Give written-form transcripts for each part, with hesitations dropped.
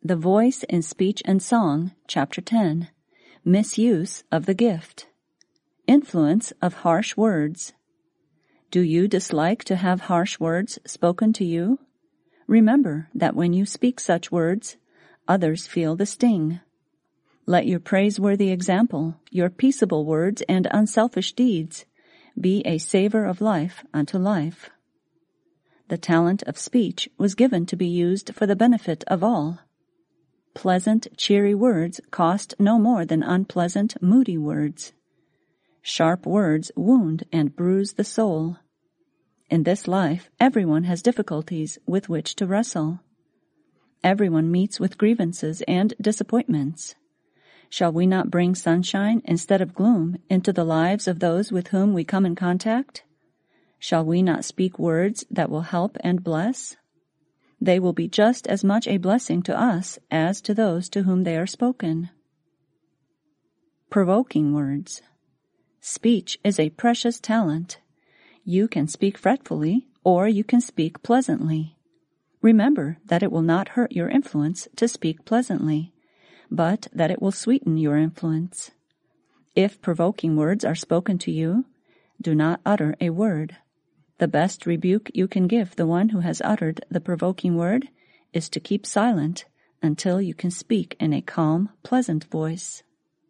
The Voice in Speech and Song, Chapter 10. Misuse of the Gift. Influence of harsh words. Do you dislike to have harsh words spoken to you? Remember that when you speak such words, others feel the sting. Let your praiseworthy example, your peaceable words and unselfish deeds, be a savor of life unto life. The talent of speech was given to be used for the benefit of all. Pleasant, cheery words cost no more than unpleasant, moody words. Sharp words wound and bruise the soul. In this life, everyone has difficulties with which to wrestle. Everyone meets with grievances and disappointments. Shall we not bring sunshine instead of gloom into the lives of those with whom we come in contact? Shall we not speak words that will help and bless? They will be just as much a blessing to us as to those to whom they are spoken. Provoking words. Speech is a precious talent. You can speak fretfully, or you can speak pleasantly. Remember that it will not hurt your influence to speak pleasantly, but that it will sweeten your influence. If provoking words are spoken to you, do not utter a word. The best rebuke you can give the one who has uttered the provoking word is to keep silent until you can speak in a calm, pleasant voice.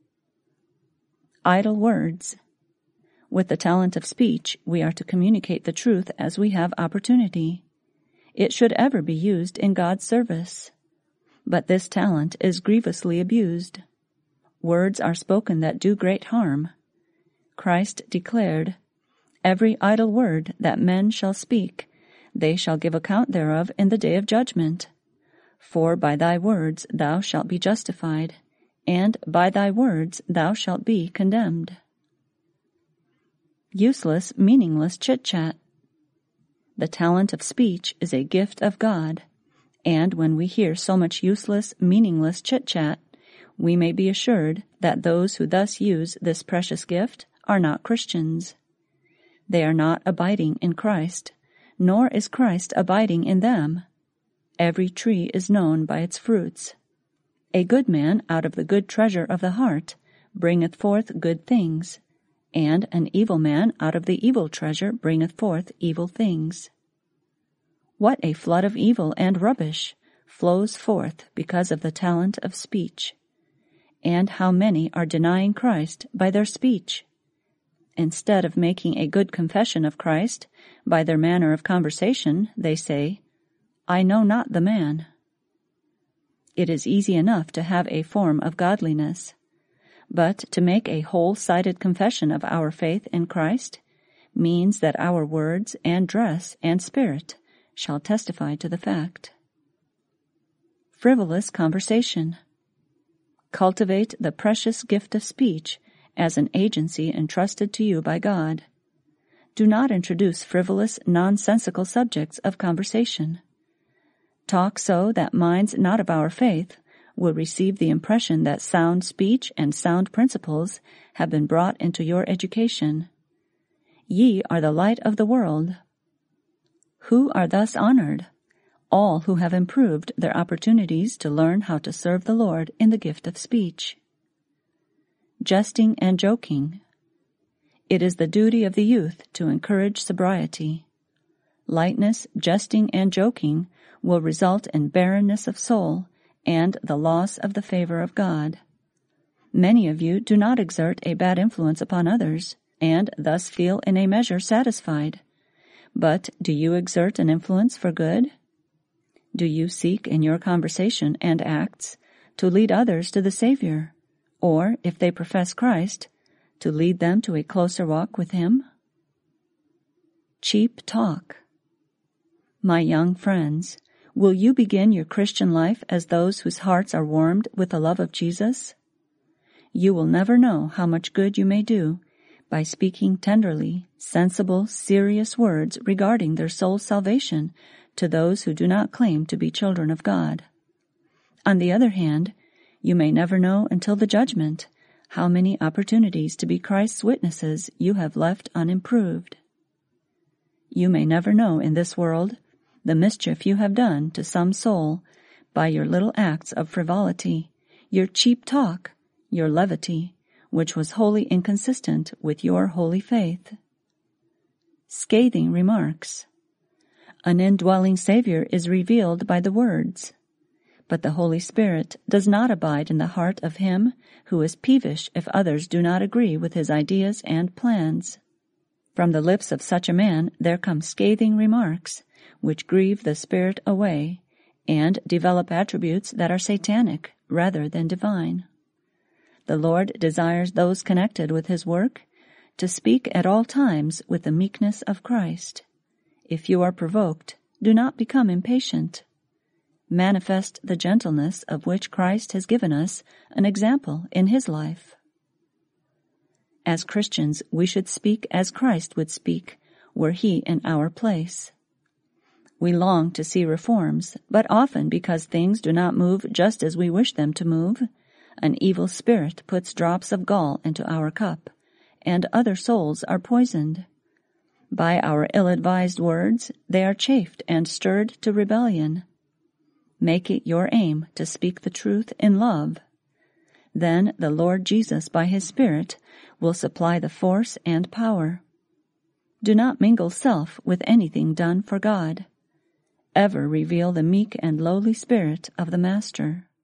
Idle words. With the talent of speech, we are to communicate the truth as we have opportunity. It should ever be used in God's service. But this talent is grievously abused. Words are spoken that do great harm. Christ declared, "Every idle word that men shall speak, they shall give account thereof in the day of judgment. For by thy words thou shalt be justified, and by thy words thou shalt be condemned." Useless, meaningless chit-chat. The talent of speech is a gift of God, and when we hear so much useless, meaningless chit-chat, we may be assured that those who thus use this precious gift are not Christians. They are not abiding in Christ, nor is Christ abiding in them. Every tree is known by its fruits. A good man out of the good treasure of the heart bringeth forth good things, and an evil man out of the evil treasure bringeth forth evil things. What a flood of evil and rubbish flows forth because of the talent of speech. And how many are denying Christ by their speech? Instead of making a good confession of Christ by their manner of conversation, they say, "I know not the man." It is easy enough to have a form of godliness, but to make a whole-sided confession of our faith in Christ means that our words and dress and spirit shall testify to the fact. Frivolous conversation. Cultivate the precious gift of speech as an agency entrusted to you by God. Do not introduce frivolous, nonsensical subjects of conversation. Talk so that minds not of our faith will receive the impression that sound speech and sound principles have been brought into your education. Ye are the light of the world. Who are thus honored? All who have improved their opportunities to learn how to serve the Lord in the gift of speech. Jesting and joking. It is the duty of the youth to encourage sobriety. Lightness, jesting, and joking will result in barrenness of soul and the loss of the favor of God. Many of you do not exert a bad influence upon others, and thus feel in a measure satisfied. But do you exert an influence for good? Do you seek in your conversation and acts to lead others to the Savior? Or, if they profess Christ, to lead them to a closer walk with Him? Cheap talk. My young friends, will you begin your Christian life as those whose hearts are warmed with the love of Jesus? You will never know how much good you may do by speaking tenderly, sensible, serious words regarding their soul's salvation to those who do not claim to be children of God. On the other hand, you may never know until the judgment how many opportunities to be Christ's witnesses you have left unimproved. You may never know in this world the mischief you have done to some soul by your little acts of frivolity, your cheap talk, your levity, which was wholly inconsistent with your holy faith. Scathing remarks. An indwelling Savior is revealed by the words, but the Holy Spirit does not abide in the heart of him who is peevish if others do not agree with his ideas and plans. From the lips of such a man there come scathing remarks, which grieve the Spirit away, and develop attributes that are satanic rather than divine. The Lord desires those connected with his work to speak at all times with the meekness of Christ. If you are provoked, do not become impatient. Manifest the gentleness of which Christ has given us an example in his life. As Christians, we should speak as Christ would speak were he in our place. We long to see reforms, but often because things do not move just as we wish them to move, an evil spirit puts drops of gall into our cup, and other souls are poisoned. By our ill-advised words, they are chafed and stirred to rebellion. Make it your aim to speak the truth in love. Then the Lord Jesus, by his Spirit, will supply the force and power. Do not mingle self with anything done for God. Ever reveal the meek and lowly spirit of the Master.